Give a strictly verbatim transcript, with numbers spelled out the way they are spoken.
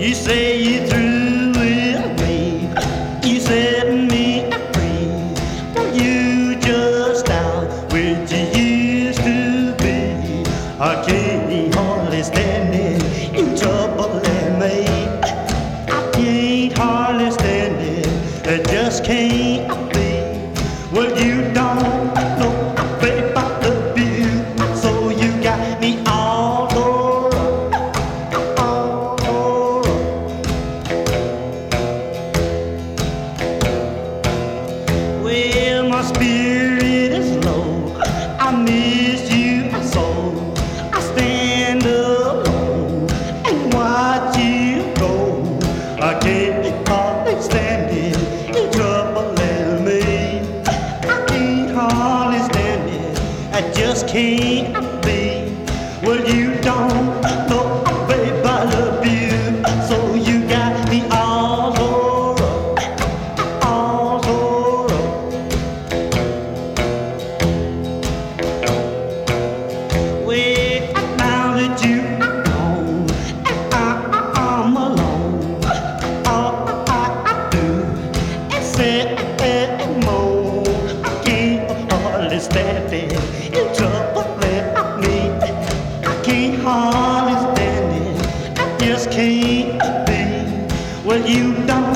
You say you're through with me. You set me free. Well, you just out where you used to be. I can't hardly stand it. You trouble and me. I can't hardly stand it. I just can't be. Well, you don't know babe, I love you. So you got me all over, all over. Well, my spirit is low. I miss you so. I stand alone and watch you go. I can't hardly stand it. You troubling me. I can't hardly stand it. I just can't be. Well, you don't know, babe, I love you. So you got me all over, all over. Well, now that you are gone and I, I'm alone, all I, I do is sit and moan. I can't hardly stand it. You trouble let me. I can't hardly stand it. I just can't be. Well, you don't